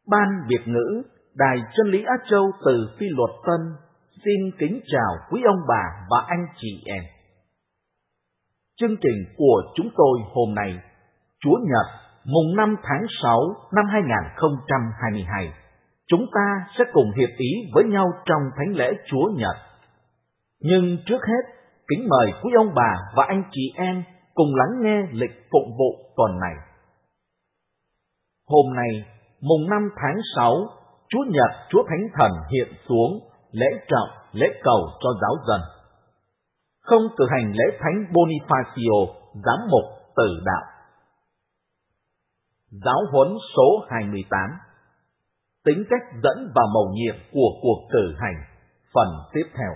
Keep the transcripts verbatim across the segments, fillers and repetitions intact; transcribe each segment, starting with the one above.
Ban Việt ngữ, Đài Chân lý Á Châu từ Phi Luật Tân xin kính chào quý ông bà và anh chị em. Chương trình của chúng tôi hôm nay, Chúa Nhật, mùng năm tháng sáu năm hai nghìn không trăm hai mươi hai, chúng ta sẽ cùng hiệp ý với nhau trong thánh lễ Chúa Nhật. Nhưng trước hết, kính mời quý ông bà và anh chị em cùng lắng nghe lịch phụng vụ tuần này. Hôm nay, mùng năm tháng sáu, Chúa Nhật Chúa Thánh Thần hiện xuống, lễ trọng, lễ cầu cho giáo dân. Không cử hành lễ Thánh Bonifacio, giám mục tử đạo. Giáo huấn số hai mươi tám. Tính cách dẫn và mầu nhiệm của cuộc cử hành. Phần tiếp theo.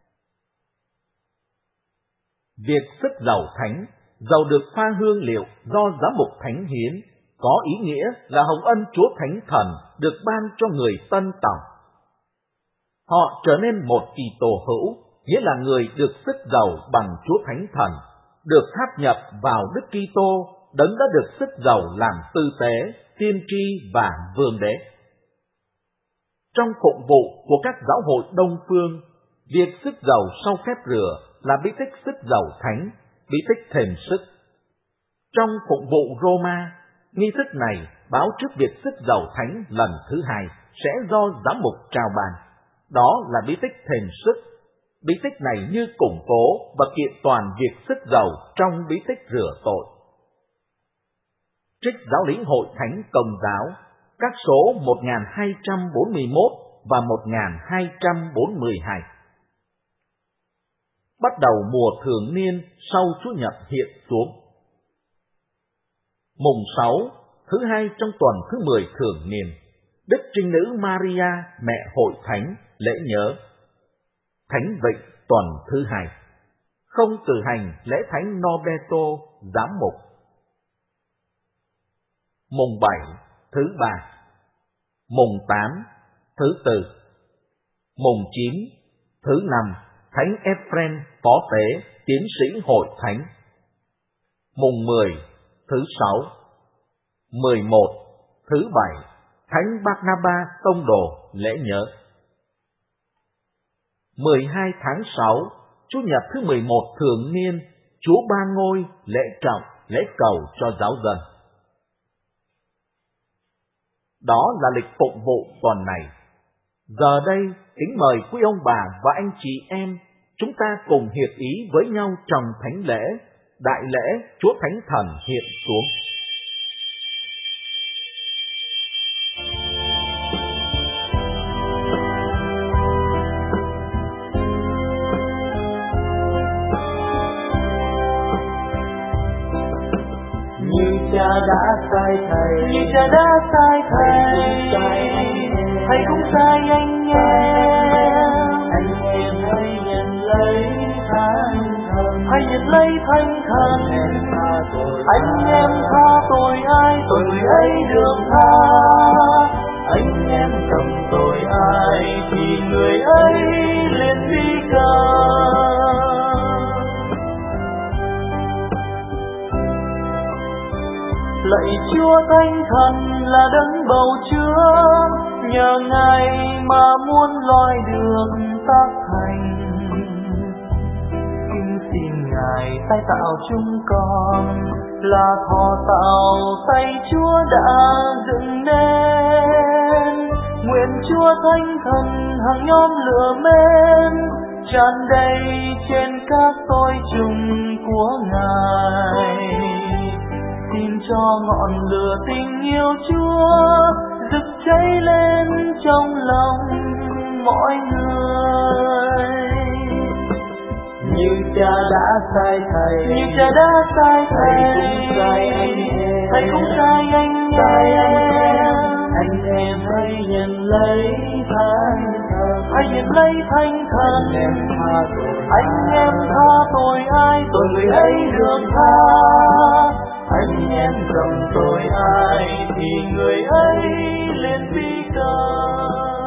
Việc sức dầu thánh, dầu được pha hương liệu do giám mục thánh hiến, có ý nghĩa là hồng ân Chúa Thánh Thần được ban cho người tân tòng. Họ trở nên một Kitô hữu, nghĩa là người được sức dầu bằng Chúa Thánh Thần, được tháp nhập vào Đức Kitô, đấng đã được sức dầu làm tư tế, tiên tri và vương đế. Trong phụng vụ của các giáo hội Đông phương, việc sức dầu sau phép rửa là bí tích sức dầu thánh, bí tích thêm sức. Trong phụng vụ Roma, nghi thức này báo trước việc sức dầu thánh lần thứ hai sẽ do giám mục trao ban. Đó là bí tích thêm sức. Bí tích này như củng cố và kiện toàn việc sức dầu trong bí tích rửa tội. Trích Giáo lý Hội Thánh Công giáo, các số một nghìn hai trăm bốn mươi mốt và một nghìn hai trăm bốn mươi hai. Bắt đầu mùa thường niên sau Chúa Nhật hiện xuống. Mùng sáu, thứ hai trong tuần thứ mười thường niên, Đức Trinh Nữ Maria, mẹ Hội Thánh, lễ nhớ. Thánh Vịnh tuần thứ hai. Không cử hành lễ Thánh Norberto, giám mục. Mùng bảy, thứ ba. Mùng tám, thứ tư. Mùng chín, thứ năm, Thánh Ephrem, phó tế, tiến sĩ Hội Thánh. Mùng mười, thứ sáu. Mười một, thứ bảy, Thánh Barnaba, tông đồ, lễ nhớ. Mười hai tháng sáu, Chủ nhật thứ mười một thường niên, Chúa Ba Ngôi, lễ trọng, lễ cầu cho giáo dân. Đó là lịch phụng vụ tuần này. Giờ đây, kính mời quý ông bà và anh chị em, chúng ta cùng hiệp ý với nhau trong thánh lễ, đại lễ Chúa Thánh Thần hiện xuống. Cha đã sai thầy, như cha đã sai thầy, thầy cũng sai anh em. Anh em hãy nhận lấy Thánh Thần, hãy nhận lấy Thánh Thần. Anh em tha tội ai, tội người ấy được tha. Anh em cầm tội ai, thì người ấy liền bị cầm. Lạy Chúa Thánh Thần là đấng bầu chứa, nhờ Ngài mà muôn loài được tác thành. Xin Ngài tái tạo chúng con, là thọ tạo tay Chúa đã dựng nên. Nguyện Chúa Thánh Thần hằng nhóm lửa men, tràn đầy trên các tôi chung của Ngài. Xin cho ngọn lửa tình yêu Chúa rực cháy lên trong lòng mọi người. Như cha đã sai thầy, như cha đã sai thầy, thầy cũng sai anh em. thầy cũng sai anh em. Anh em hãy nhận lấy Thánh Thần, hãy nhận lấy Thánh Thần. Anh em tha tội, anh em tha tội ai, tội người ấy được tha. Anh em cầm tội ai, thì người ấy lên bi cầm.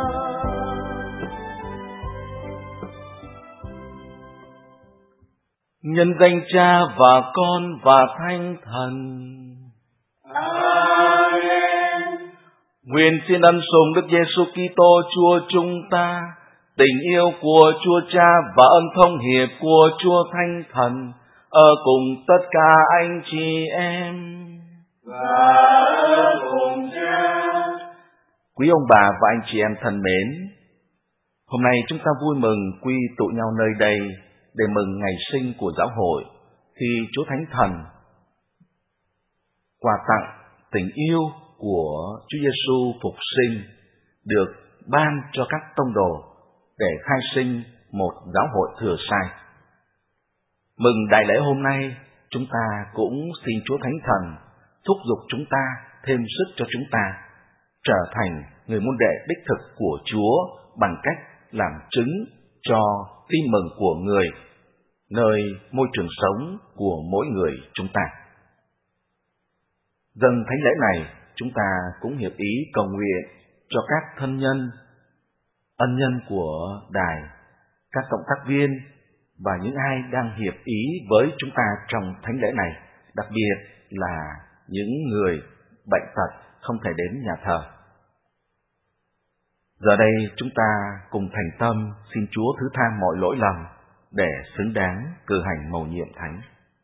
Nhân danh Cha và Con và Thánh Thần. Amen. Nguyện xin ân sủng Đức Giêsu Kitô Chúa chúng ta, tình yêu của Chúa Cha và ân thông hiệp của Chúa Thánh Thần ở cùng tất cả anh chị em. Và ở cùng Cha. Quý ông bà và anh chị em thân mến, hôm nay chúng ta vui mừng quy tụ nhau nơi đây để mừng ngày sinh của giáo hội, khi Chúa Thánh Thần quà tặng tình yêu của Chúa Giêsu phục sinh được ban cho các tông đồ để khai sinh một giáo hội thừa sai. Mừng đại lễ hôm nay, chúng ta cũng xin Chúa Thánh Thần thúc giục chúng ta, thêm sức cho chúng ta trở thành người môn đệ đích thực của Chúa bằng cách làm chứng cho tin mừng của người nơi môi trường sống của mỗi người chúng ta. Dâng thánh lễ này, chúng ta cũng hiệp ý cầu nguyện cho các thân nhân, ân nhân của đài, các cộng tác viên và những ai đang hiệp ý với chúng ta trong thánh lễ này, đặc biệt là những người bệnh tật không thể đến nhà thờ. Giờ đây chúng ta cùng thành tâm xin Chúa thứ tha mọi lỗi lầm để xứng đáng cử hành mầu nhiệm thánh.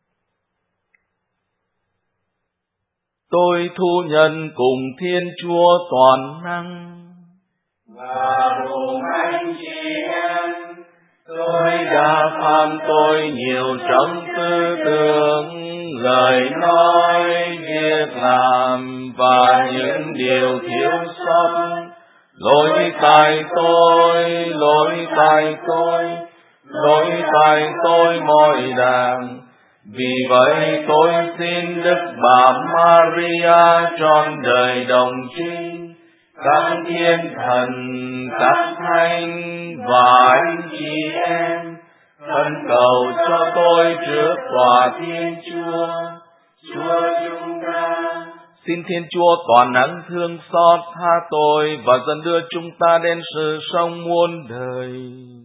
Tôi thu nhận cùng Thiên Chúa toàn năng và cùng anh chị em, tôi đã phạm tội nhiều trong tư tưởng, lời nói, việc làm và những điều thiếu sót. Lỗi tại tôi, lỗi tại tôi, lỗi tại tôi mọi đàng. Vì vậy tôi xin Đức Bà Maria trọn đời đồng trinh, các thiên thần, các thánh và anh chị em, thân cầu cho tôi trước tòa Thiên Chúa, Chúa chúng ta. Xin Thiên Chúa toàn năng thương xót tha tội và dẫn đưa chúng ta đến sự sống muôn đời.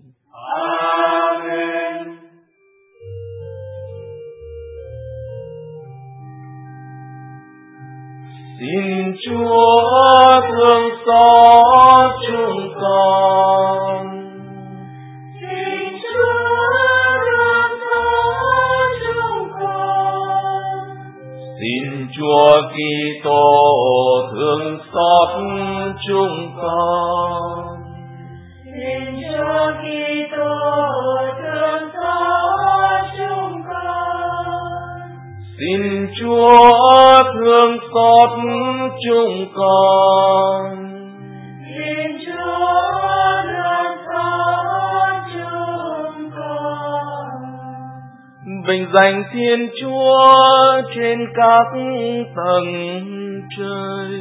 Amen. Xin Chúa thương xót chúng con. Xin Chúa thương xót chúng con. Xin Chúa Kitô thương xót chúng con. Xin Chúa Kitô thương xót chúng con. Xin Chúa thương xót chúng con. Xin Chúa thương xót chúng con. Vinh danh Thiên Chúa trên các tầng trời,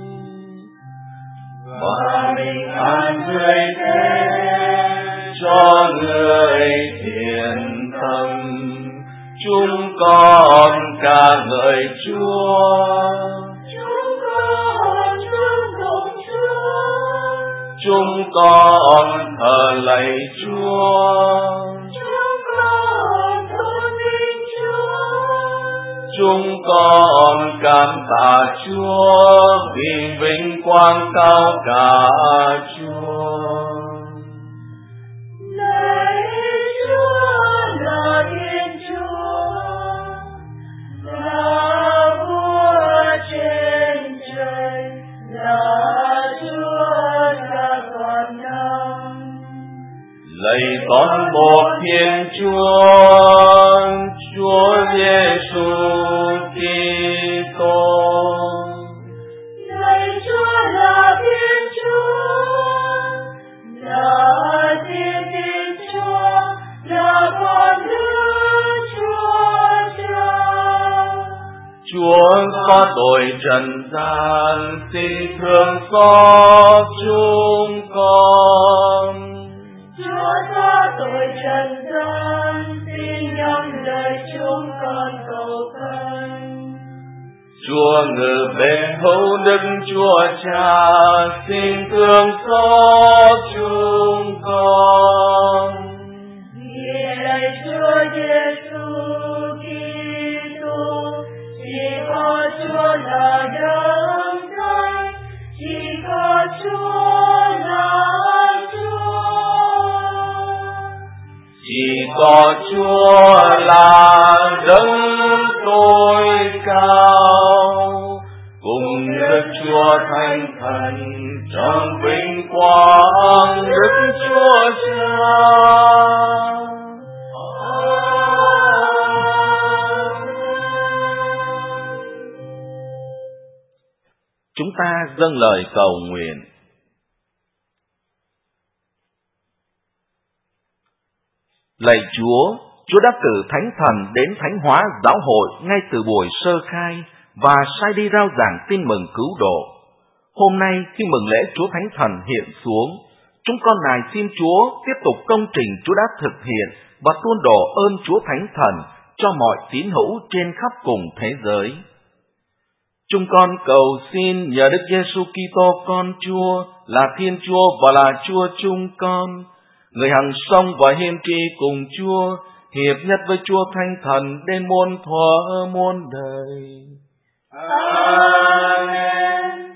và bình an người thế cho người thiện tâm. Chúng con ca ngợi Chúa, chúng con thương cùng Chúa, chúng con thờ lạy Chúa, chúng con tôn vinh Chúa, chúng con cảm tạ Chúa vì vinh quang cao cả Chúa. lạy Chúa là Thiên Chúa, là Vua trên trời, là Chúa cha toàn năng. Lạy con một Thiên Chúa, Chúa Giêsu Kitô. Lạy Chúa là Thiên Chúa, là Thiên Thiên Chúa, là Con Đức Chúa Cha. Chúa có tội trần gian, xin thương xót chúng con. Chúa có tội trần gian, xin nhắm lời chúng con cầu khẩn. Chúa ngự bên hữu Đức Chúa Cha, xin thương xót chúng con. Vì lạy Chúa Giêsu Kitô, chỉ có Chúa là đấng thánh, chỉ tỏ Chúa là đấng tối cao, cùng Đức Chúa Thánh Thần trong vinh quang Đức Chúa Cha. Chúng ta dâng lời cầu nguyện. Lạy Chúa, Chúa đã cử Thánh Thần đến thánh hóa giáo hội ngay từ buổi sơ khai và sai đi rao giảng tin mừng cứu độ. Hôm nay khi mừng lễ Chúa Thánh Thần hiện xuống, chúng con nài xin Chúa tiếp tục công trình Chúa đã thực hiện và tuôn đổ ơn Chúa Thánh Thần cho mọi tín hữu trên khắp cùng thế giới. Chúng con cầu xin nhờ Đức Giêsu Kitô con Chúa là Thiên Chúa và là Chúa chúng con, người hằng sống và hiên tri cùng Chúa, hiệp nhất với Chúa Thánh Thần đến muôn thuở muôn đời. Amen.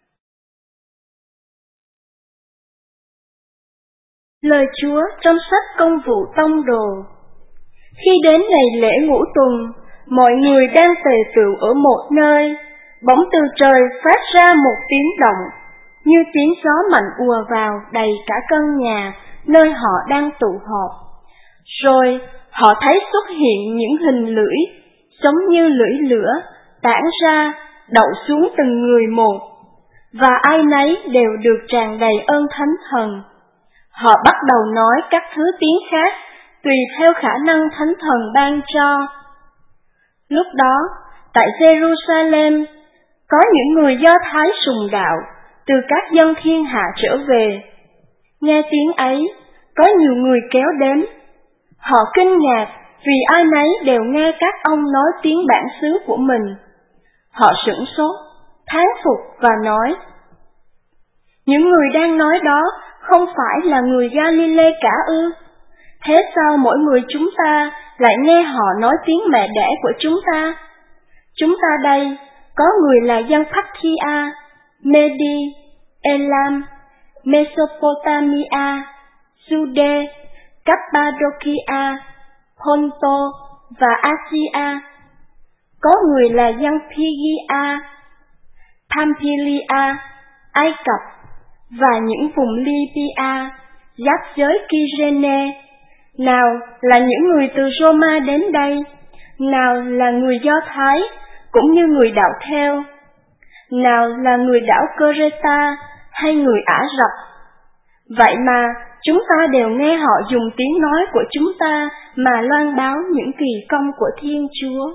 Lời Chúa trong sách Công vụ Tông đồ. Khi đến ngày lễ ngũ tuần, mọi người đang tề tựu ở một nơi, bỗng từ trời phát ra một tiếng động, như tiếng gió mạnh ùa vào đầy cả căn nhà nơi họ đang tụ họp. Rồi họ thấy xuất hiện những hình lưỡi, giống như lưỡi lửa, tản ra, đậu xuống từng người một, và ai nấy đều được tràn đầy ơn Thánh Thần. Họ bắt đầu nói các thứ tiếng khác, tùy theo khả năng Thánh Thần ban cho. Lúc đó, tại Jerusalem, có những người Do Thái sùng đạo từ các dân thiên hạ trở về. Nghe tiếng ấy, có nhiều người kéo đến. Họ kinh ngạc vì ai nấy đều nghe các ông nói tiếng bản xứ của mình. Họ sửng sốt, thán phục và nói: những người đang nói đó không phải là người Galilee cả ư? Thế sao mỗi người chúng ta lại nghe họ nói tiếng mẹ đẻ của chúng ta? Chúng ta đây có người là dân Parthia, Medi, Elam, Mesopotamia, Jude, Cappadocia, Ponto và Asia. Có người là dân Phrygia, Pamphylia, Ai Cập và những vùng Libya, giáp giới Kyrene. Nào là những người từ Roma đến đây, nào là người Do Thái, cũng như người đạo theo, nào là người đảo Creta hay người Ả Rập. Vậy mà chúng ta đều nghe họ dùng tiếng nói của chúng ta mà loan báo những kỳ công của Thiên Chúa.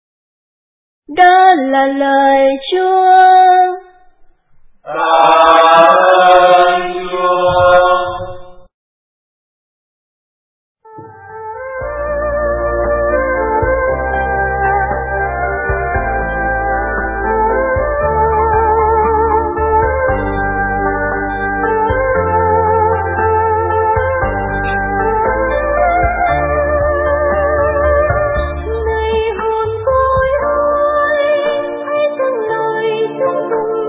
Đó là lời Chúa. Tạ ơn Chúa. Này hồn tôi ơi, hãy dâng lời trong cùng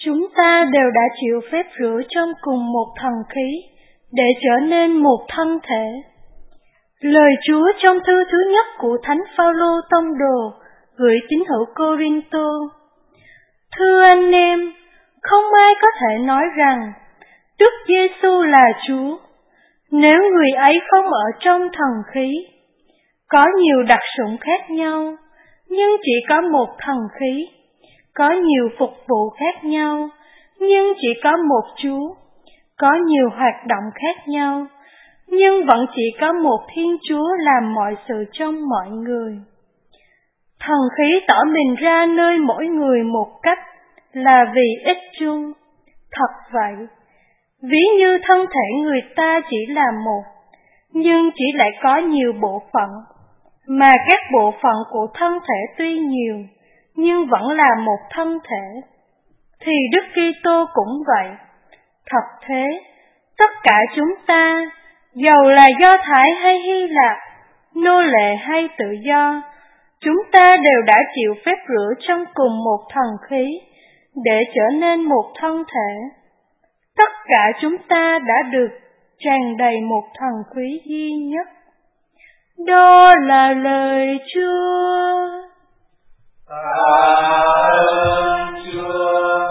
Chúng ta đều đã chịu phép rửa trong cùng một thần khí để trở nên một thân thể. Lời Chúa trong thư thứ nhất của Thánh Phaolô tông đồ gửi tín hữu Cô-rinh-tô: Thưa anh em, không ai có thể nói rằng Đức Giê-xu là Chúa nếu người ấy không ở trong thần khí. Có nhiều đặc sủng khác nhau, nhưng chỉ có một thần khí. Có nhiều phục vụ khác nhau, nhưng chỉ có một Chúa. Có nhiều hoạt động khác nhau, nhưng vẫn chỉ có một Thiên Chúa làm mọi sự trong mọi người. Thần khí tỏ mình ra nơi mỗi người một cách là vì ích chung. Thật vậy, ví như thân thể người ta chỉ là một, nhưng chỉ lại có nhiều bộ phận, mà các bộ phận của thân thể tuy nhiều, nhưng vẫn là một thân thể. Thì Đức Kitô cũng vậy. Thật thế, tất cả chúng ta, dầu là Do Thái hay Hy Lạp, nô lệ hay tự do, chúng ta đều đã chịu phép rửa trong cùng một thần khí để trở nên một thân thể. Tất cả chúng ta đã được tràn đầy một thần khí duy nhất. Đó là lời Chúa. Tạ ơn Chúa.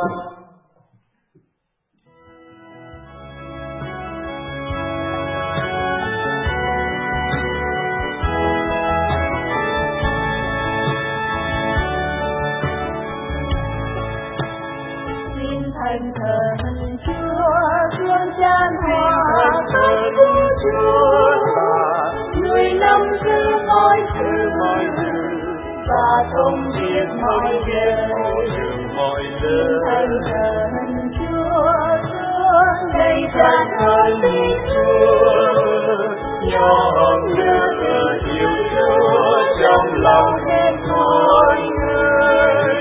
Xin thành thần Chúa, thương chan hòa tâm của Chúa là người nắm giữ mọi sự mọi sự và thông biết mọi điều. Xin thành thần Chúa, Chúa đầy tràn ơn tin Chúa, nhỏ nước yêu Chúa trong lòng hết mọi người.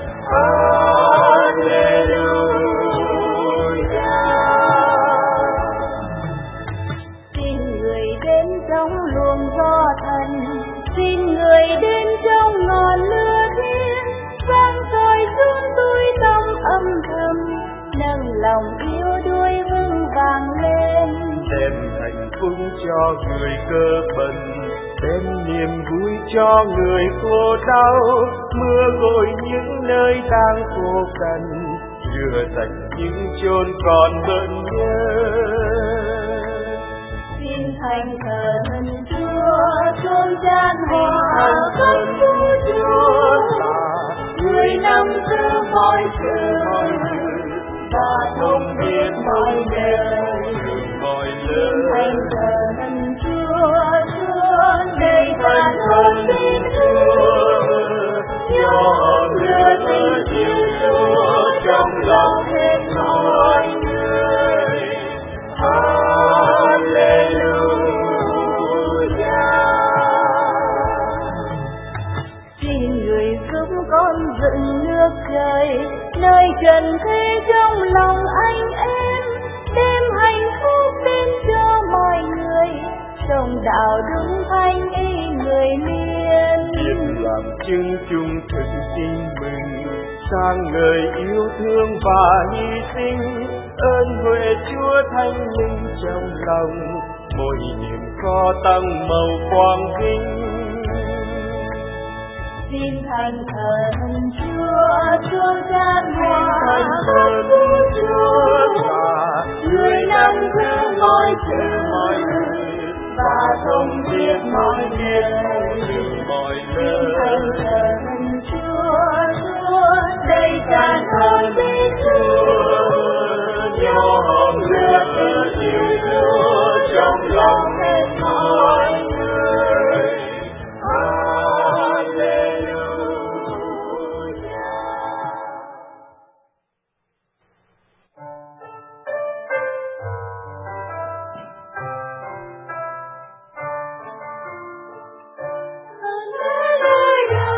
Xin người đến trong luồng gió thần, xin người đến trong ngọn lửa thiên, vang dội xuống tôi tâm âm thầm, nâng lòng yêu đuối vững vàng lên. Đem hạnh phúc cho người cơ bần, đem niềm vui cho người khổ đau, mưa gội những nơi đang khô cằn, rửa sạch những chốn còn bận nhớ. Xin thành thần Chúa, chôn chan hòa tâm của Chúa là người nắm giữ mọi sự mọi sự và thông biết mọi điều. Xin thành thần Chúa, Chúa đầy tràn ơn tin Chúa, nhỏ lửa tình yêu Chúa trong lòng hết mọi người. Xin người giúp con dựng nước trời, nơi trần thế trong lòng anh em, đem hạnh phúc đến cho mọi người, trong đạo đúng thanh ý người miên. Việc làm chứng chung thực tin mừng, sang người yêu thương và hy sinh, ơn huệ Chúa thánh linh trong lòng, mỗi niềm kho tăng màu quang vinh. Xin thành thần Chúa, Chúa chan hòa tâm của Chúa là người nắm giữ mọi sự mọi người và thông biết mọi điều. Xin thành thần Chúa, Chúa đầy tràn ơn tin Chúa, nhỏ lửa yêu Chúa trong lòng hết mọi người. Hallelujah.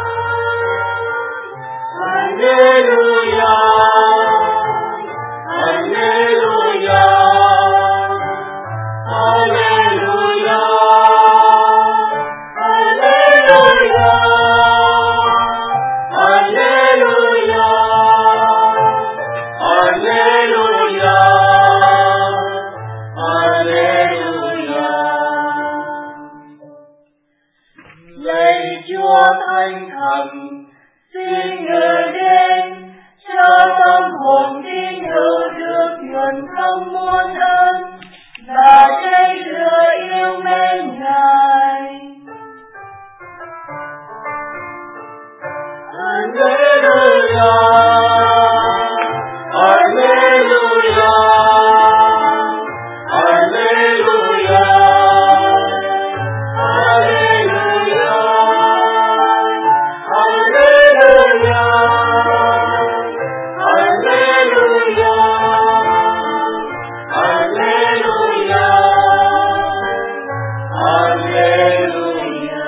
Xin Người đến cho tâm hồn tin hữu được nhuần thông muôn ơn và dây lửa yêu mến Ngài. Alleluia, Alleluia, Alleluia, Alleluia, Alleluia, Alleluia, Alleluia, Alleluia.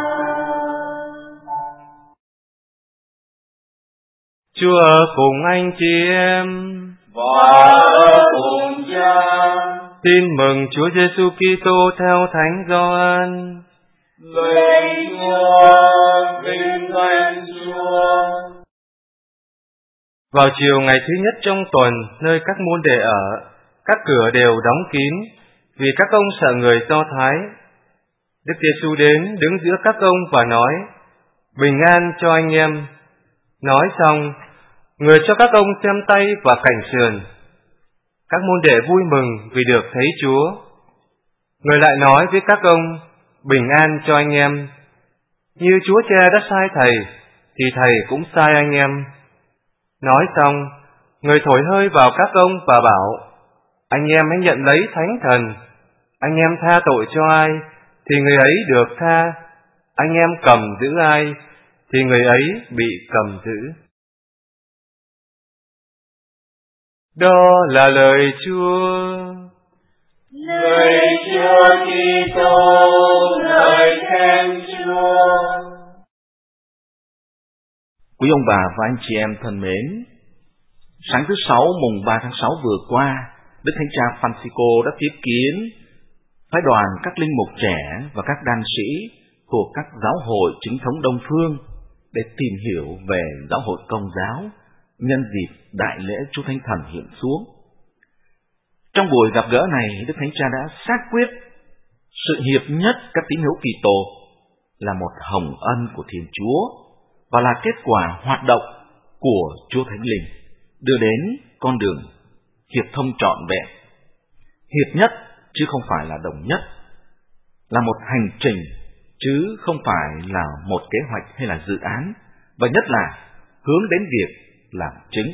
Chúa ở cùng anh chị em và ở cùng Cha. Tin mừng Chúa Giêsu Kitô theo Thánh Gioan. Lạy Chúa, vinh danh Chúa. Vào chiều ngày thứ nhất trong tuần, nơi các môn đệ ở, các cửa đều đóng kín, vì các ông sợ người Do Thái. Đức Giêsu đến đứng giữa các ông và nói: Bình an cho anh em. Nói xong, người cho các ông xem tay và cẳng sườn. Các môn đệ vui mừng vì được thấy Chúa. Người lại nói với các ông: Bình an cho anh em. Như Chúa Cha đã sai Thầy, thì Thầy cũng sai anh em. Nói xong, người thổi hơi vào các ông và bảo: Anh em hãy nhận lấy Thánh Thần. Anh em tha tội cho ai, thì người ấy được tha. Anh em cầm giữ ai, thì người ấy bị cầm giữ. Đó là lời Chúa. Lời Chúa Kitô, lời khen Chúa. Quý ông bà và anh chị em thân mến, sáng thứ Sáu mùng ba tháng sáu vừa qua, Đức Thánh Cha Francisco đã tiếp kiến phái đoàn các linh mục trẻ và các đan sĩ thuộc các giáo hội chính thống Đông Phương để tìm hiểu về giáo hội Công giáo nhân dịp đại lễ Chúa Thánh Thần hiện xuống. Trong buổi gặp gỡ này, Đức Thánh Cha đã xác quyết sự hiệp nhất các tín hữu Kitô là một hồng ân của Thiên Chúa và là kết quả hoạt động của Chúa Thánh Linh đưa đến con đường hiệp thông trọn vẹn. Hiệp nhất chứ không phải là đồng nhất, là một hành trình chứ không phải là một kế hoạch hay là dự án, và nhất là hướng đến việc làm chứng.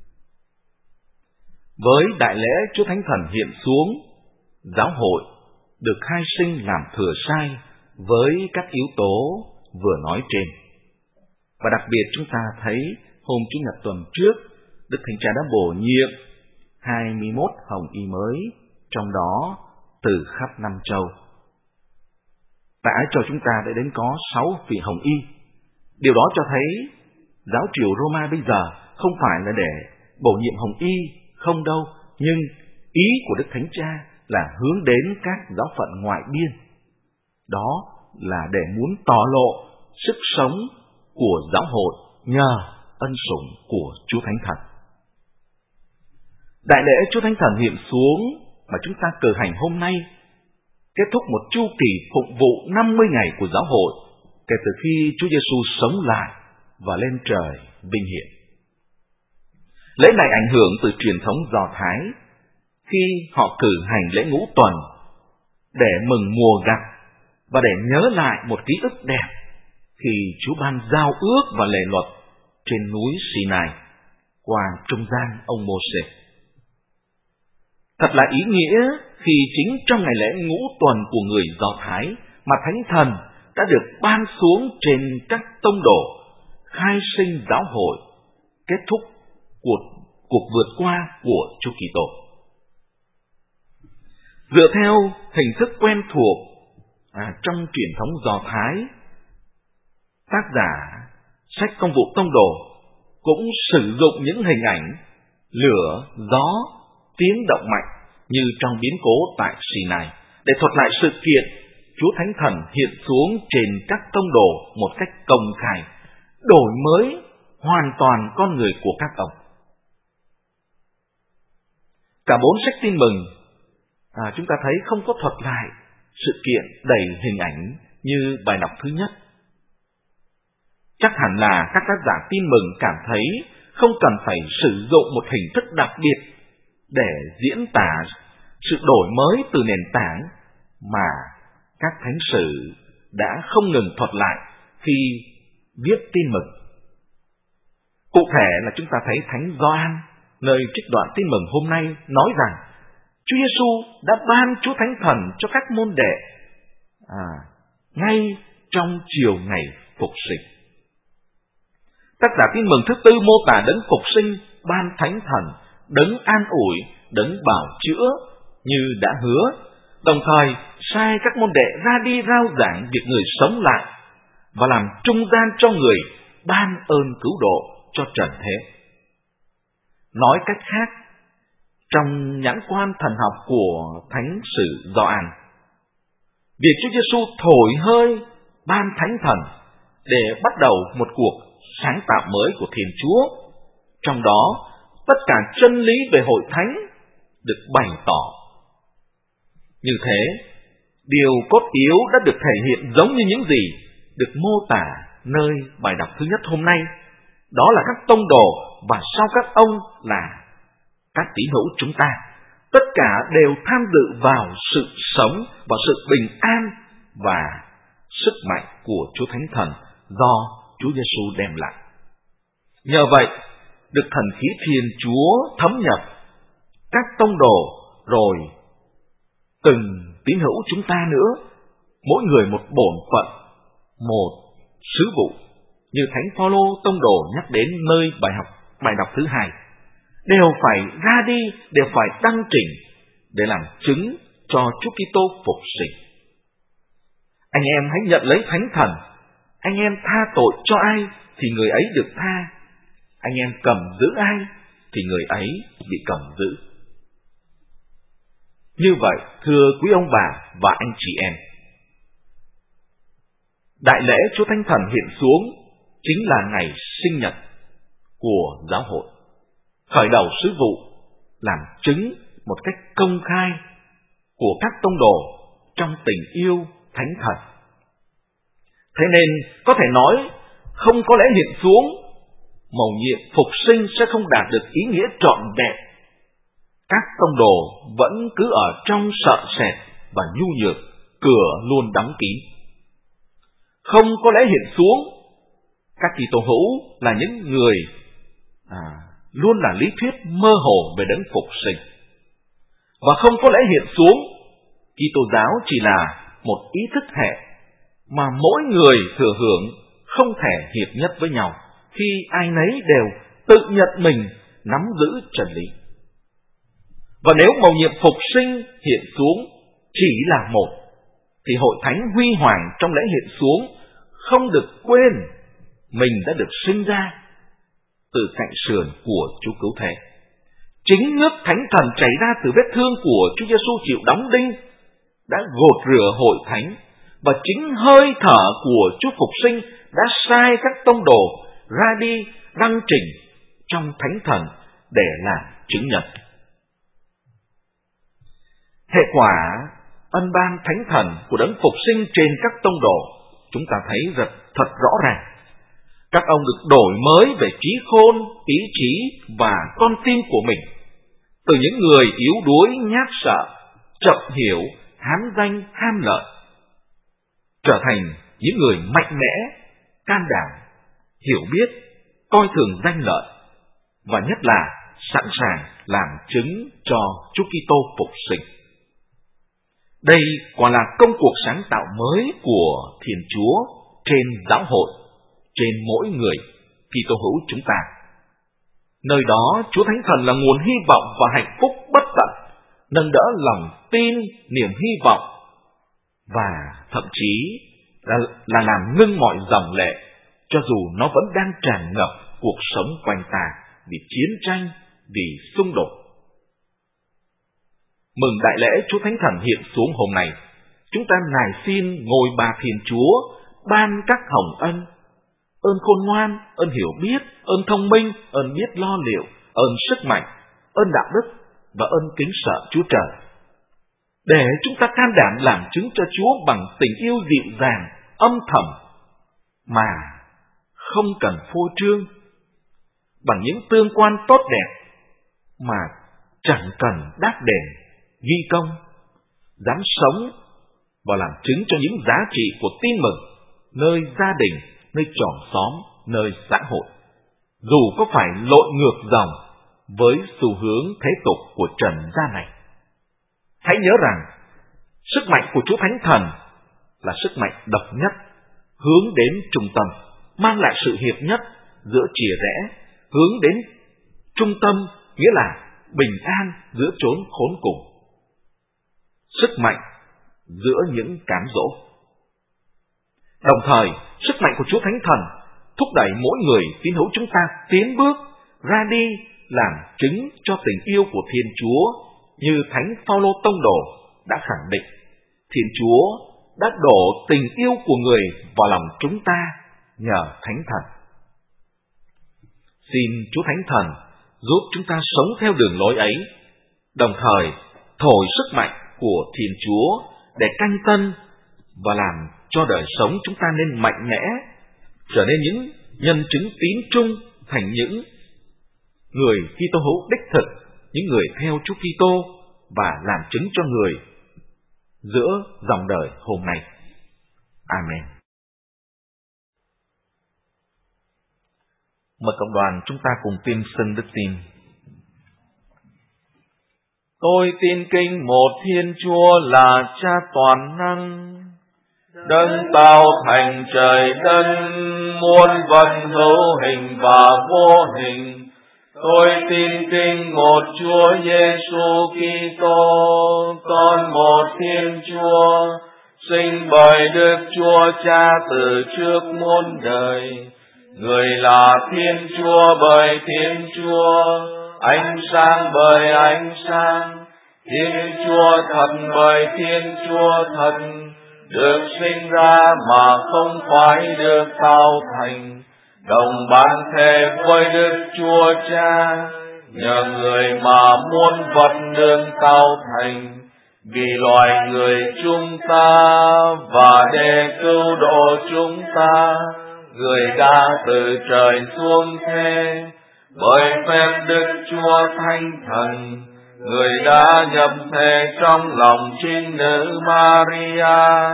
Với đại lễ Chúa Thánh Thần hiện xuống, giáo hội được khai sinh làm thừa sai với các yếu tố vừa nói trên. Và đặc biệt chúng ta thấy hôm Chủ nhật tuần trước, Đức Thánh Cha đã bổ nhiệm hai mươi mốt hồng y mới, trong đó từ khắp năm châu. Tại Ái Châu chúng ta đã đến có sáu vị hồng y. Điều đó cho thấy giáo triều Roma bây giờ không phải là để bổ nhiệm hồng y không đâu, nhưng ý của Đức Thánh Cha là hướng đến các giáo phận ngoại biên. Đó là để muốn tỏ lộ sức sống của giáo hội nhờ ân sủng của Chúa Thánh Thần. Đại lễ Chúa Thánh Thần hiện xuống mà chúng ta cử hành hôm nay kết thúc một chu kỳ phụng vụ năm mươi ngày của giáo hội kể từ khi Chúa Giêsu sống lại và lên trời vinh hiển. Lễ này ảnh hưởng từ truyền thống Do Thái khi họ cử hành lễ ngũ tuần để mừng mùa gặt và để nhớ lại một ký ức đẹp khi Chúa ban giao ước và lề luật trên núi Sinai qua trung gian ông Mô-sê. Thật là ý nghĩa khi chính trong ngày lễ ngũ tuần của người Do Thái mà Thánh Thần đã được ban xuống trên các tông đồ, khai sinh giáo hội, kết thúc cuộc, cuộc vượt qua của Chúa Kitô. Dựa theo hình thức quen thuộc à, trong truyền thống Do Thái, tác giả sách Công vụ Tông đồ cũng sử dụng những hình ảnh lửa, gió, tiếng động mạnh như trong biến cố tại Sinai để thuật lại sự kiện Chúa Thánh Thần hiện xuống trên các tông đồ một cách công khai, đổi mới hoàn toàn con người của các ông. Cả bốn sách tin mừng à, chúng ta thấy không có thuật lại sự kiện đầy hình ảnh như bài đọc thứ nhất. Chắc hẳn là các tác giả Tin Mừng cảm thấy không cần phải sử dụng một hình thức đặc biệt để diễn tả sự đổi mới từ nền tảng mà các thánh sử đã không ngừng thuật lại khi viết Tin Mừng. Cụ thể là chúng ta thấy Thánh Gioan nơi trích đoạn Tin Mừng hôm nay nói rằng Chúa Giêsu đã ban Chúa Thánh Thần cho các môn đệ à, ngay trong chiều ngày phục sinh. Tác giả Tin Mừng thứ tư mô tả đấng phục sinh ban Thánh Thần, đấng an ủi, đấng bảo chữa như đã hứa, đồng thời sai các môn đệ ra đi rao giảng việc người sống lại và làm trung gian cho người ban ơn cứu độ cho trần thế. Nói cách khác, trong nhãn quan thần học của Thánh sử Gioan, việc Chúa Giêsu thổi hơi ban Thánh Thần để bắt đầu một cuộc sáng tạo mới của Thiên Chúa, trong đó tất cả chân lý về hội thánh được bày tỏ. Như thế, điều cốt yếu đã được thể hiện giống như những gì được mô tả nơi bài đọc thứ nhất hôm nay, đó là các tông đồ và sau các ông là các tín hữu chúng ta, tất cả đều tham dự vào sự sống và sự bình an và sức mạnh của Chúa Thánh Thần do Chúa Giêsu đem lại. Nhờ vậy, được thần khí Thiên Chúa thấm nhập các tông đồ rồi từng tín hữu chúng ta nữa, mỗi người một bổn phận, một sứ vụ, như Thánh Phaolô tông đồ nhắc đến nơi bài học bài đọc thứ hai, đều phải ra đi, đều phải đăng trình để làm chứng cho Chúa Kitô phục sinh. Anh em hãy nhận lấy Thánh Thần. Anh em tha tội cho ai thì người ấy được tha. Anh em cầm giữ ai thì người ấy bị cầm giữ. Như vậy, thưa quý ông bà và anh chị em, đại lễ Chúa Thánh Thần hiện xuống chính là ngày sinh nhật của giáo hội, khởi đầu sứ vụ, làm chứng một cách công khai của các tông đồ trong tình yêu Thánh Thần. Thế nên có thể nói không có lễ hiện xuống, mầu nhiệm phục sinh sẽ không đạt được ý nghĩa trọn vẹn. Các tông đồ vẫn cứ ở trong sợ sệt và nhu nhược, cửa luôn đóng kín. Không có lễ hiện xuống, các Kitô hữu là những người à, luôn là lý thuyết mơ hồ về đấng phục sinh. Và không có lễ hiện xuống, Kitô giáo chỉ là một ý thức hệ mà mỗi người thừa hưởng không thể hiệp nhất với nhau khi ai nấy đều tự nhận mình nắm giữ chân lý. Và nếu mầu nhiệm phục sinh hiện xuống chỉ là một, thì hội thánh huy hoàng trong lễ hiện xuống không được quên mình đã được sinh ra từ cạnh sườn của Chúa Cứu Thế. Chính nước Thánh Thần chảy ra từ vết thương của Chúa Giêsu chịu đóng đinh đã gột rửa hội thánh, và chính hơi thở của Chúa Phục sinh đã sai các tông đồ ra đi đăng trình trong Thánh Thần để làm chứng nhận. Hệ quả ân ban Thánh Thần của đấng Phục sinh trên các tông đồ chúng ta thấy rất thật rõ ràng. Các ông được đổi mới về trí khôn, ý chí và con tim của mình, từ những người yếu đuối, nhát sợ, chậm hiểu, hám danh, ham lợi, trở thành những người mạnh mẽ, can đảm, hiểu biết, coi thường danh lợi, và nhất là sẵn sàng làm chứng cho Chúa Kitô phục sinh. Đây quả là công cuộc sáng tạo mới của Thiên Chúa trên giáo hội, trên mỗi người Kitô hữu chúng ta. Nơi đó Chúa Thánh Thần là nguồn hy vọng và hạnh phúc bất tận, nâng đỡ lòng tin, niềm hy vọng, và thậm chí là, là làm ngưng mọi dòng lệ, cho dù nó vẫn đang tràn ngập cuộc sống quanh ta vì chiến tranh, vì xung đột. Mừng đại lễ Chúa Thánh Thần hiện xuống hôm nay, chúng ta nài xin ngôi Ba Thiên Chúa ban các hồng ân, ơn khôn ngoan, ơn hiểu biết, ơn thông minh, ơn biết lo liệu, ơn sức mạnh, ơn đạo đức và ơn kính sợ Chúa Trời, để chúng ta can đảm làm chứng cho Chúa bằng tình yêu dịu dàng, âm thầm, mà không cần phô trương, bằng những tương quan tốt đẹp mà chẳng cần đáp đền, ghi công, dám sống và làm chứng cho những giá trị của tin mừng nơi gia đình, nơi chòm xóm, nơi xã hội, dù có phải lội ngược dòng với xu hướng thế tục của trần gian này. Hãy nhớ rằng sức mạnh của Chúa Thánh Thần là sức mạnh độc nhất, hướng đến trung tâm, mang lại sự hiệp nhất giữa chìa rẽ, hướng đến trung tâm, nghĩa là bình an giữa chốn khốn cùng. Sức mạnh giữa những cám dỗ. Đồng thời, sức mạnh của Chúa Thánh Thần thúc đẩy mỗi người tín hữu chúng ta tiến bước ra đi làm chứng cho tình yêu của Thiên Chúa, như Thánh Phaolô tông đồ đã khẳng định. Thiên Chúa đã đổ tình yêu của người vào lòng chúng ta nhờ Thánh Thần. Xin Chúa Thánh Thần giúp chúng ta sống theo đường lối ấy, đồng thời thổi sức mạnh của Thiên Chúa để canh tân và làm cho đời sống chúng ta nên mạnh mẽ, trở nên những nhân chứng tín trung, thành những người Kitô hữu đích thực, những người theo Chúa Kitô và làm chứng cho người giữa dòng đời hôm nay. Amen. Mời cộng đoàn chúng ta cùng tuyên xưng đức tin. Tôi tin kính một Thiên Chúa là Cha toàn năng, đấng tạo thành trời đất, muôn vật hữu hình và vô hình. Tôi tin kính một Chúa Giêsu Kitô, con một Thiên Chúa, sinh bởi Đức Chúa Cha từ trước muôn đời. Người là Thiên Chúa bởi Thiên Chúa, ánh sáng bởi ánh sáng, Thiên Chúa thật bởi Thiên Chúa thật, được sinh ra mà không phải được tạo thành, đồng bán thể với Đức Chúa Cha, nhờ người mà muôn vật được tạo thành, vì loài người chúng ta và để cứu độ chúng ta, người đã từ trời xuống thế, bởi phép Đức Chúa Thánh Thần, người đã nhập thể trong lòng trinh nữ Maria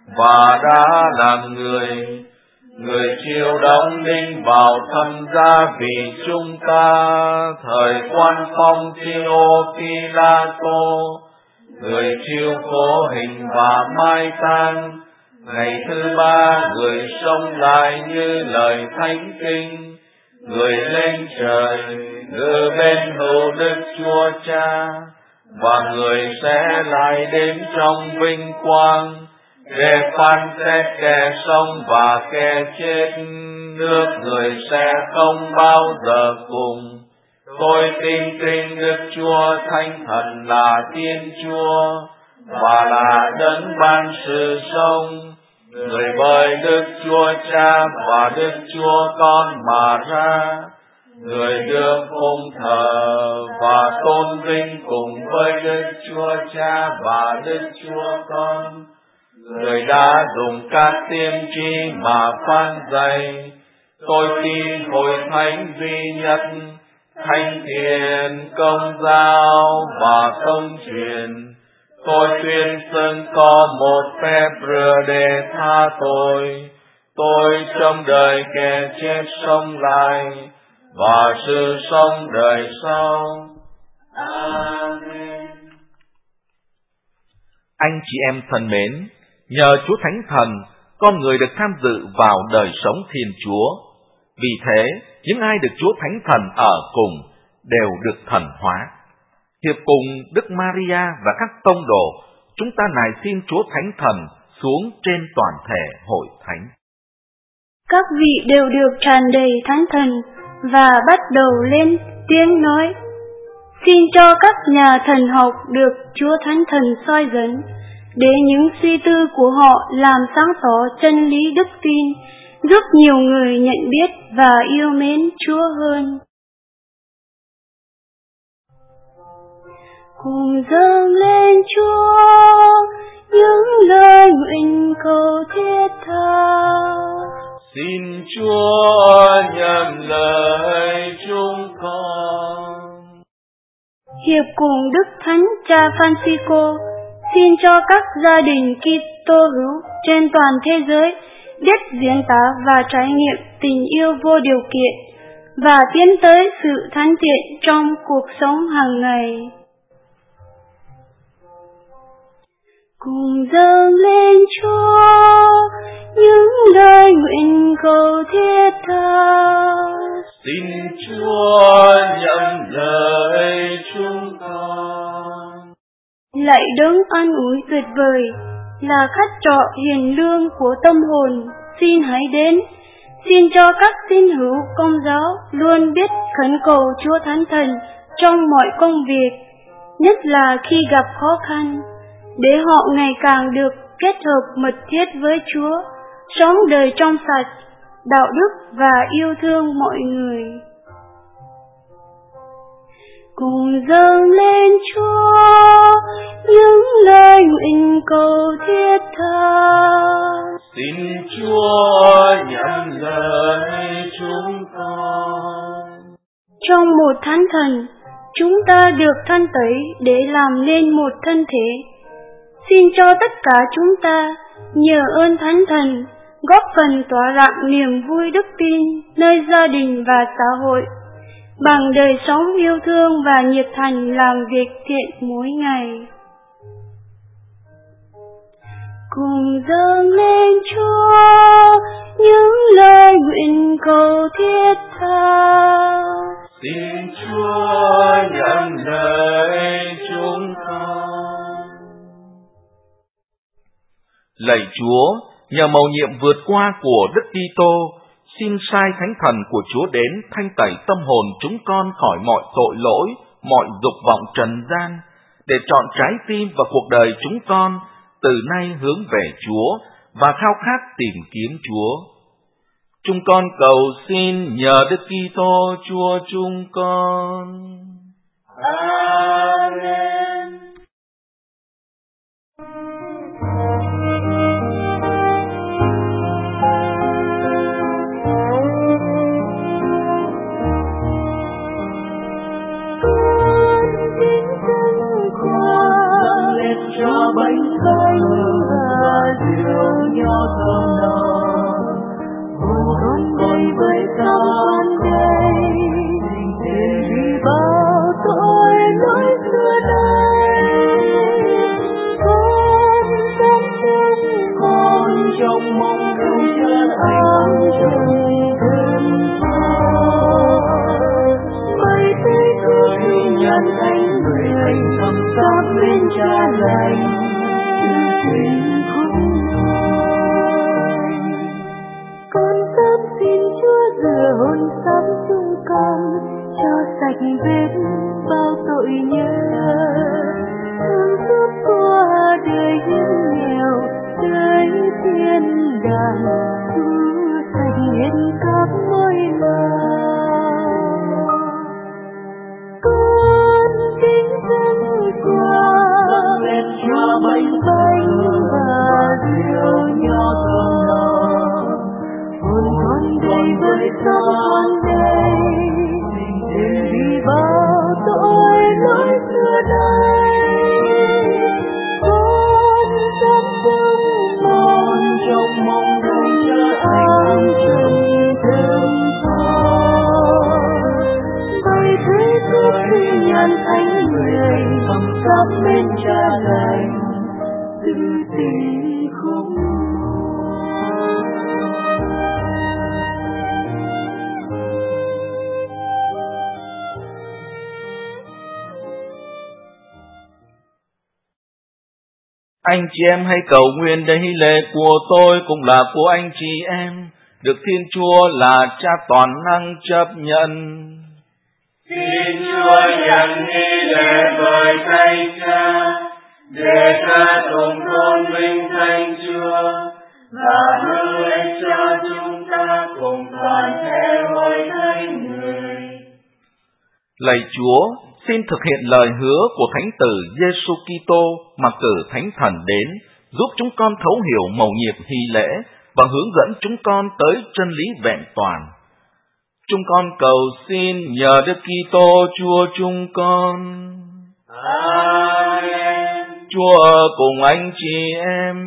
và đã làm người. Người chịu đóng đinh vào thập giá vì chúng ta, thời quan phong Pio Pilato. Người chịu khổ hình và mai táng, ngày thứ ba người sống lại như lời thánh kinh. Người lên trời, ngự bên hữu Đức Chúa Cha, và người sẽ lại đến trong vinh quang, để phán xét kẻ sống và kẻ chết, nước người sẽ không bao giờ cùng. Tôi tin kính Đức Chúa Thánh Thần là Thiên Chúa, và là đấng ban sự sống, người bởi Đức Chúa Cha và Đức Chúa Con mà ra, người được phụng thờ và tôn vinh cùng với Đức Chúa Cha và Đức Chúa Con. Người đã dùng các tiên tri mà phán dạy. Tôi tin hội thánh duy nhất, thánh thiện, công giáo và công truyền. Tôi tuyên xưng có một phép rửa để tha tội. Tôi trong đời kẻ chết sống lại, và sự sống đời sau. Amen. Anh chị em thân mến, nhờ Chúa Thánh Thần, con người được tham dự vào đời sống Thiên Chúa. Vì thế, những ai được Chúa Thánh Thần ở cùng đều được thần hóa. Hiệp cùng Đức Maria và các tông đồ, chúng ta nài xin Chúa Thánh Thần xuống trên toàn thể hội thánh. Các vị đều được tràn đầy Thánh Thần và bắt đầu lên tiếng nói. Xin cho các nhà thần học được Chúa Thánh Thần soi dẫn, để những suy tư của họ làm sáng tỏ chân lý đức tin, giúp nhiều người nhận biết và yêu mến Chúa hơn. Cùng dâng lên Chúa những lời nguyện cầu thiết tha. Xin Chúa nhận lời chúng con. Hiệp cùng Đức Thánh Cha Francisco xin cho các gia đình Kitô hữu trên toàn thế giới biết diễn tả và trải nghiệm tình yêu vô điều kiện và tiến tới sự thánh thiện trong cuộc sống hàng ngày. Cùng dâng lên Chúa những lời nguyện cầu thiết tha. Xin Chúa nhận lời chúng con. Lạy Đấng an ủi tuyệt vời, là khách trọ hiền lương của tâm hồn, xin hãy đến. Xin cho các tín hữu Công giáo luôn biết khẩn cầu Chúa Thánh Thần trong mọi công việc, nhất là khi gặp khó khăn, để họ ngày càng được kết hợp mật thiết với Chúa, sống đời trong sạch, đạo đức và yêu thương mọi người. Cùng dâng lên Chúa những lời nguyện cầu thiết tha. Xin Chúa nhận lời chúng con. Trong một Thánh Thần, chúng ta được thanh tẩy để làm nên một thân thể. Xin cho tất cả chúng ta nhờ ơn Thánh Thần góp phần tỏa rạng niềm vui đức tin nơi gia đình và xã hội, bằng đời sống yêu thương và nhiệt thành làm việc thiện mỗi ngày. Cùng dâng lên Chúa những lời nguyện cầu thiết tha. Xin Chúa nhận lời chúng con. Lạy Chúa, nhờ mầu nhiệm vượt qua của Đức Kitô, xin sai Thánh Thần của Chúa đến thanh tẩy tâm hồn chúng con khỏi mọi tội lỗi, mọi dục vọng trần gian, để chọn trái tim và cuộc đời chúng con từ nay hướng về Chúa và khao khát tìm kiếm Chúa. Chúng con cầu xin nhờ Đức Kitô Chúa chúng con. Amen. Cho bánh canh và rượu nho thơm ngon, hồn con con với con đây, tình vì bao tội lỗi xưa nay. Con sống chung con trong mong không chờ anh trong đêm thơ. Bởi thế cứ nhận anh người anh thầm sát bên cha lành. Con sớm xin Chúa rửa hồn sắm chúng con, cho sạch vết bao tội nhớ, thương giúp qua đời hiếu nghèo, đời thiên đàng, cứu sạch hết các mối lo. Con kính dâng qua cho bánh bánh và rượu nho thơm ngon, hồn con đây với con đây, tình vì bao tội lỗi xưa nay. Con sống chung con trong mong đợi chờ anh trong thơm tho. Bởi thế cứ khi nhận anh người thầm sát bên cha lành, từ tình khúc. Anh chị em hãy cầu nguyện để hy lễ của tôi cũng là của anh chị em, được Thiên Chúa là Cha toàn năng chấp nhận. Xin Chúa nhận hy lễ với Thánh Cha, để ca tụng tôn vinh Thánh Chúa, và hứa ích cho chúng ta cùng toàn thể hội thánh người. Lạy Chúa, xin thực hiện lời hứa của Thánh Tử Giêsu Kitô mà cử Thánh Thần đến, giúp chúng con thấu hiểu mầu nhiệm hy lễ và hướng dẫn chúng con tới chân lý vẹn toàn. Chúng con cầu xin nhờ Đức Kitô Chúa chúng con. Amen. Chúa ở cùng anh chị em.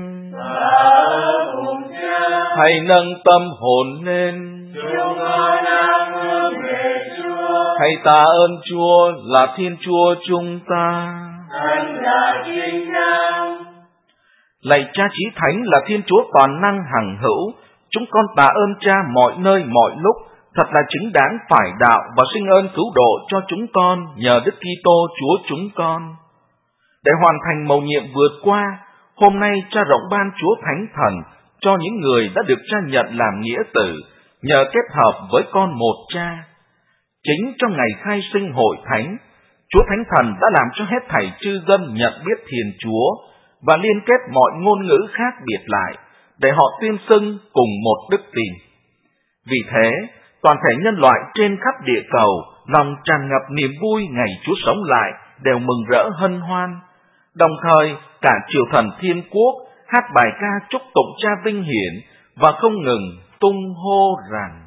Hãy nâng tâm hồn lên. Chúng con đang hướng về Chúa. Hãy tạ ơn Chúa là Thiên Chúa chúng ta. Thánh là chính đáng. Lạy Cha Chí Thánh là Thiên Chúa toàn năng hằng hữu, chúng con tạ ơn Cha mọi nơi mọi lúc, thật là chính đáng phải đạo và sinh ơn cứu độ cho chúng con nhờ Đức Kitô Chúa chúng con. Để hoàn thành mầu nhiệm vượt qua, hôm nay Cha rộng ban Chúa Thánh Thần cho những người đã được Cha nhận làm nghĩa tử, nhờ kết hợp với con một Cha. Chính trong ngày khai sinh hội thánh, Chúa Thánh Thần đã làm cho hết thảy chư dân nhận biết Thiên Chúa và liên kết mọi ngôn ngữ khác biệt lại, để họ tuyên xưng cùng một đức tin. Vì thế, toàn thể nhân loại trên khắp địa cầu, lòng tràn ngập niềm vui ngày Chúa sống lại, đều mừng rỡ hân hoan. Đồng thời, cả triều thần thiên quốc hát bài ca chúc tụng Cha vinh hiển và không ngừng tung hô rằng: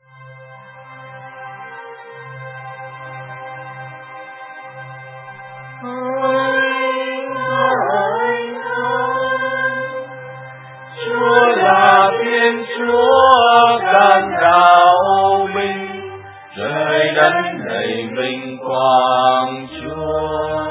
Chúa là Thiên Chúa can đạo minh, trời đất đầy vinh quang Chúa.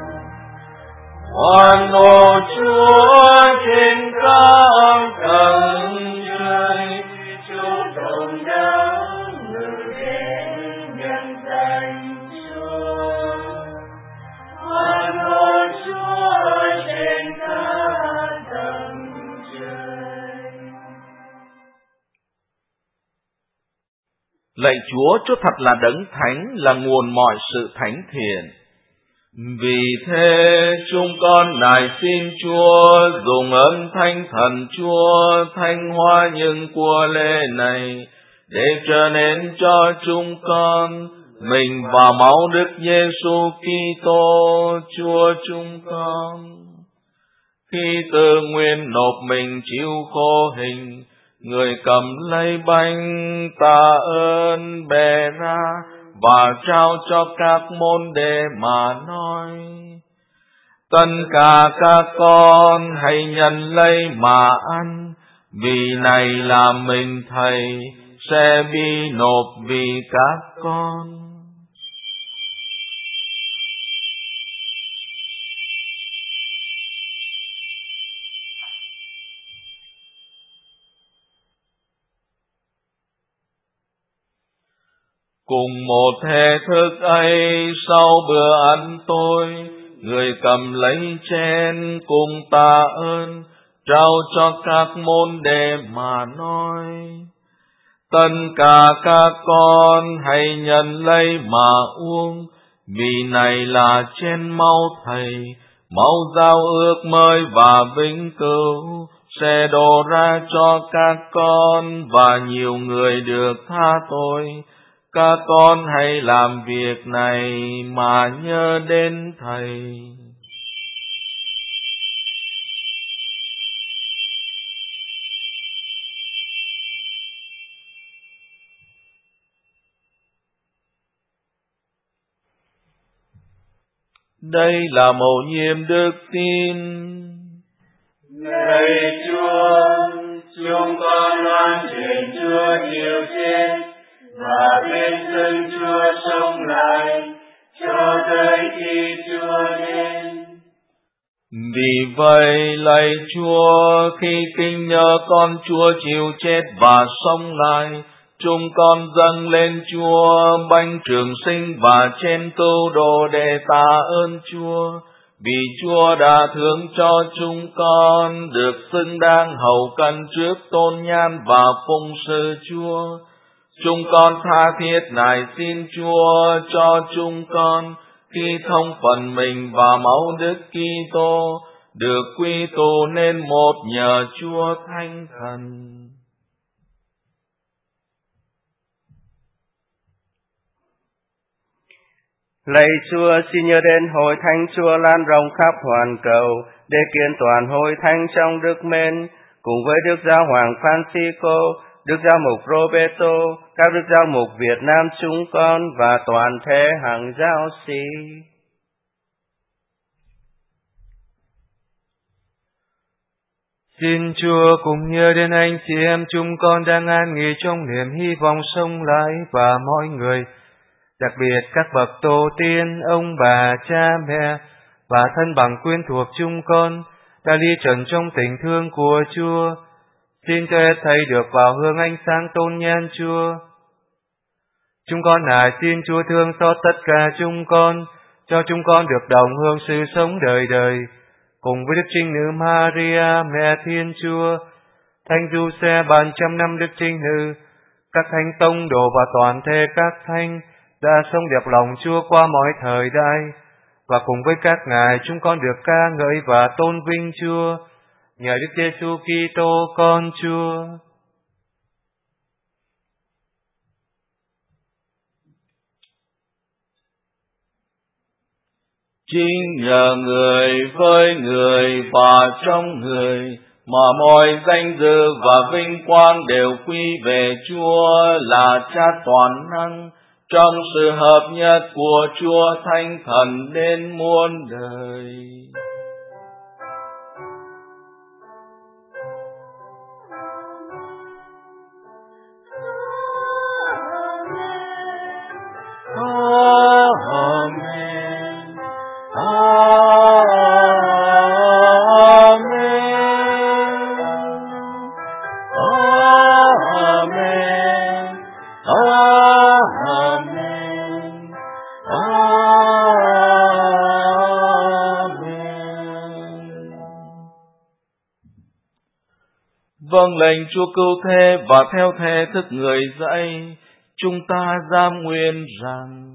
Hoan hô Chúa trên các tầng trời, Chúa đồng đáo ngự đến nhân danh Chúa. Hoan hô Chúa trên các tầng trời. Lạy Chúa, Chúa thật là đấng thánh, là nguồn mọi sự thánh thiện. Vì thế chúng con nài xin Chúa dùng ơn Thánh Thần Chúa thanh hóa những của lễ này, để trở nên cho chúng con mình và máu Đức Giêsu Kitô Chúa chúng con. Khi tự nguyện nộp mình chịu khổ hình, người cầm lấy bánh tạ ơn bè ra và trao cho các môn đệ mà nói: Tất cả các con hãy nhận lấy mà ăn, vì này là mình Thầy sẽ bị nộp vì các con. Cùng một thể thức ấy, sau bữa ăn tối, người cầm lấy chén cùng tạ ơn, trao cho các môn đệ mà nói: Tất cả các con hãy nhận lấy mà uống, vì này là chén máu Thầy, máu giao ước mới và vĩnh cửu, sẽ đổ ra cho các con và nhiều người được tha tội. Các con hãy làm việc này mà nhớ đến Thầy. Đây là mầu nhiệm đức tin. Lạy Chúa, chúng con loan truyền Chúa chịu chết và tuyên xưng Chúa sống lại cho tới khi Chúa đến. Vì vậy, lạy Chúa, khi kinh nhớ con Chúa chịu chết và sống lại, chúng con dâng lên Chúa bánh trường sinh và chén cứu độ để tạ ơn Chúa, vì Chúa đã thương cho chúng con được xứng đáng hầu cận trước tôn nhan và phụng sự Chúa. Chúng con tha thiết nài xin Chúa cho chúng con khi thông phần mình và máu Đức Kitô được quy tụ nên một nhờ Chúa Thánh Thần. Lạy Chúa, xin nhớ đến hội thánh Chúa lan rộng khắp hoàn cầu, để kiện toàn hội thánh trong đức mến, cùng với Đức Giáo Hoàng Francisco, Đức Giáo mục Roberto, các Đức Giáo mục Việt Nam chúng con và toàn thể hàng giáo sĩ. Xin Chúa cùng nhớ đến anh chị em chúng con đang an nghỉ trong niềm hy vọng sống lại và mọi người, đặc biệt các bậc tổ tiên, ông bà, cha mẹ và thân bằng quyến thuộc chúng con đã ly trần trong tình thương của Chúa. Xin cho hết thảy được vào hương ánh sáng tôn nhan Chúa. Chúng con nài xin Chúa thương xót tất cả chúng con, cho chúng con được đồng hương sự sống đời đời, cùng với Đức Trinh Nữ Maria, Mẹ Thiên Chúa, Thánh Giuse bàn trăm năm Đức Trinh Nữ, các thánh tông đồ và toàn thể các thánh đã sống đẹp lòng Chúa qua mọi thời đại, và cùng với các ngài chúng con được ca ngợi và tôn vinh Chúa, nhờ Đức Giêsu Kitô con Chúa. Chính nhờ người với người và trong người mà mọi danh dự và vinh quang đều quy về Chúa là Cha toàn năng, trong sự hợp nhất của Chúa Thánh Thần đến muôn đời. Amen. Amen. Amen. Amen. Amen. Vâng lệnh Chúa cứu thế và theo thế thức người dạy, chúng ta giam nguyện rằng: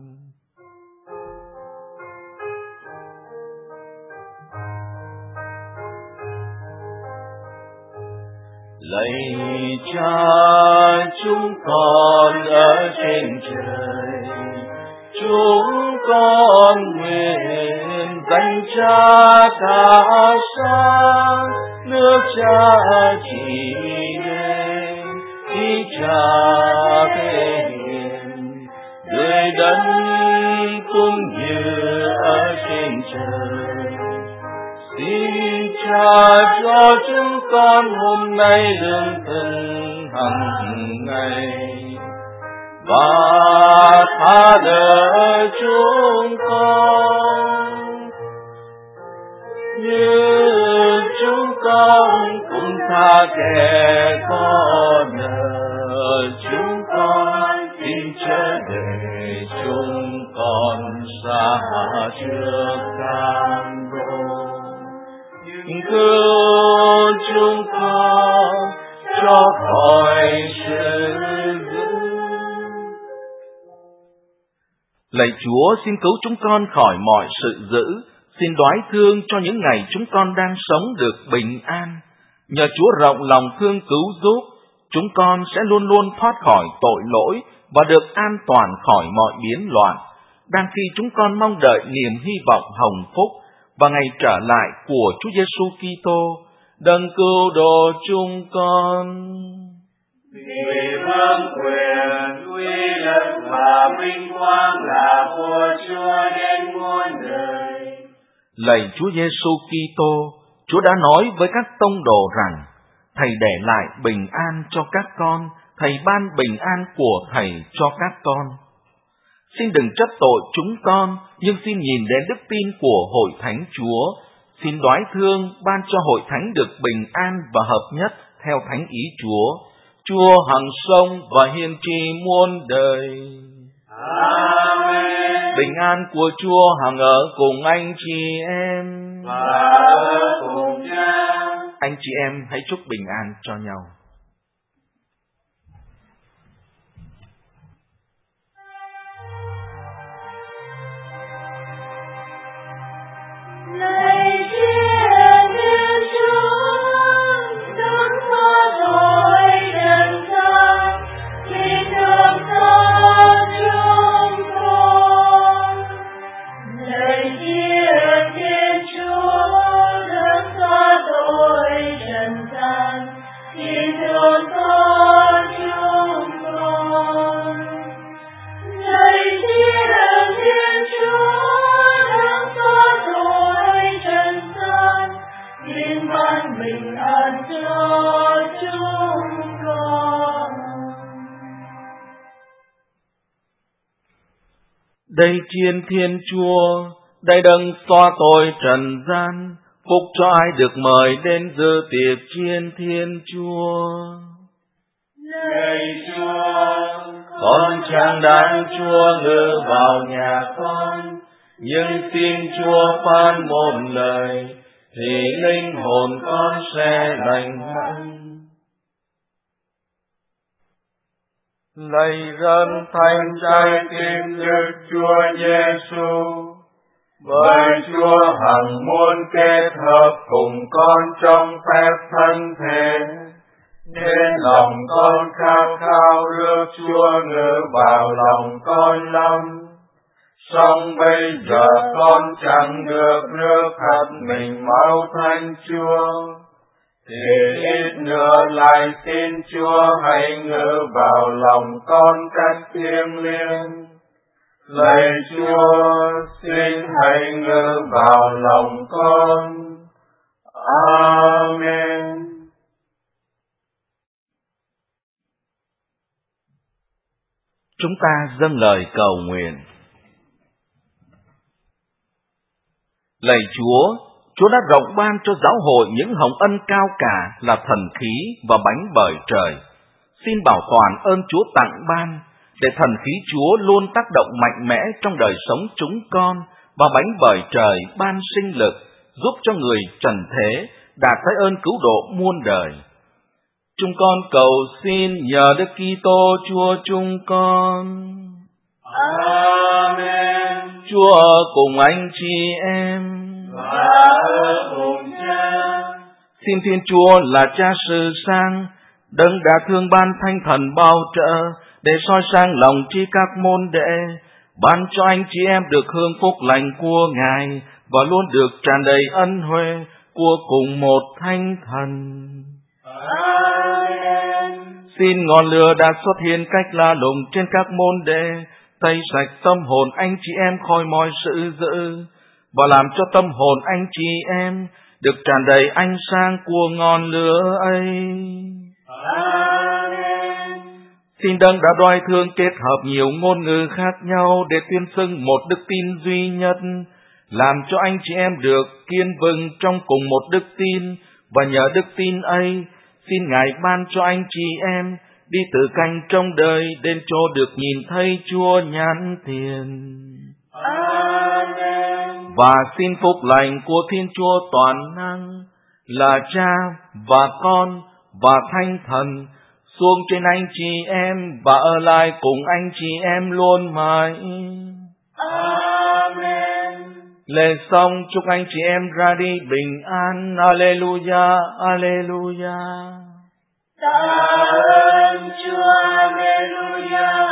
lạy Cha chúng con ở trên trời, chúng con nguyện danh Cha cả sáng, nước Cha chỉ đến, ý Cha thể hiện, người đấng cũng như ở trên trời. Xin Cha cho chúng con hôm nay lương thực hằng ngày, và tha lỡ chúng con như chúng con cũng tha kẻ có nợ chúng con. Xin chớ để chúng con xa trước cam dỗ, cứu chúng con cho khỏi sự dữ. Lạy Chúa, xin cứu chúng con khỏi mọi sự dữ. Xin đoái thương cho những ngày chúng con đang sống được bình an. Nhờ Chúa rộng lòng thương cứu giúp, chúng con sẽ luôn luôn thoát khỏi tội lỗi và được an toàn khỏi mọi biến loạn, đang khi chúng con mong đợi niềm hy vọng hồng phúc và ngày trở lại của Chúa Giêsu Kitô, đấng cứu độ chúng con. Vì vương quyền, uy lực và vinh quang là của Chúa đến muôn đời. Lạy Chúa Giêsu Kitô, Chúa đã nói với các tông đồ rằng: Thầy để lại bình an cho các con, Thầy ban bình an của Thầy cho các con. Xin đừng trách tội chúng con, nhưng xin nhìn đến đức tin của Hội Thánh Chúa. Xin đoái thương ban cho Hội Thánh được bình an và hợp nhất theo thánh ý Chúa. Chúa hằng sống và hiền trì muôn đời. Amen. Bình an của Chúa hằng ở cùng anh chị em. Và ở cùng Cha. Anh chị em hãy chúc bình an cho nhau. Hãy subscribe Đây Chiên Thiên Chúa, đây Đấng xóa tội trần gian, phúc cho ai được mời đến dự tiệc Chiên Thiên Chúa. Lạy Chúa, Con chẳng đáng Chúa ngự vào nhà con, nhưng xin Chúa phán một lời, thì linh hồn con sẽ lành mạnh. Lạy dân thánh trái tim Đức Chúa Giêsu, bởi Chúa hằng muốn kết hợp cùng con trong phép thân thể, nên lòng con khát khao rước Chúa ngự vào lòng con lắm. Song bây giờ con chẳng được rước thật mình máu Thánh Chúa, thì ít nữa lại xin Chúa hãy ngự vào lòng con cách thiêng liêng. Lạy Chúa, xin hãy ngự vào lòng con. Amen. Chúng ta dâng lời cầu nguyện. Lạy Chúa, Chúa đã rộng ban cho giáo hội những hồng ân cao cả là thần khí và bánh bởi trời. Xin bảo toàn ơn Chúa tặng ban, để thần khí Chúa luôn tác động mạnh mẽ trong đời sống chúng con, và bánh bởi trời ban sinh lực, giúp cho người trần thế đạt thấy ơn cứu độ muôn đời. Chúng con cầu xin nhờ Đức Kitô Chúa chúng con. Amen. Chúa ở cùng anh chị em. Và ở cùng Cha. Xin Thiên Chúa là Cha sự sang, Đấng đã thương ban Thánh Thần bao trợ, để soi sang lòng chi các môn đệ, ban cho anh chị em được hưởng phúc lành của Ngài, và luôn được tràn đầy ân huệ của cùng một Thánh Thần. Amen. Xin ngọn lửa đã xuất hiện cách lạ lùng trên các môn đệ, tẩy sạch tâm hồn anh chị em khỏi mọi sự dữ, và làm cho tâm hồn anh chị em được tràn đầy ánh sáng của ngọn lửa ấy. Amen. Xin Đấng đã đoái thương kết hợp nhiều ngôn ngữ khác nhau để tuyên xưng một đức tin duy nhất, làm cho anh chị em được kiên vững trong cùng một đức tin, và nhờ đức tin ấy, xin Ngài ban cho anh chị em đi từ canh trong đời đến chỗ được nhìn thấy Chúa nhãn tiền. Amen. Và xin phúc lành của Thiên Chúa toàn năng là Cha và Con và Thánh Thần xuống trên anh chị em và ở lại cùng anh chị em luôn mãi. Amen. Lễ xong chúc anh chị em ra đi bình an. Alleluia, Alleluia. Tạ ơn Chúa, Alleluia.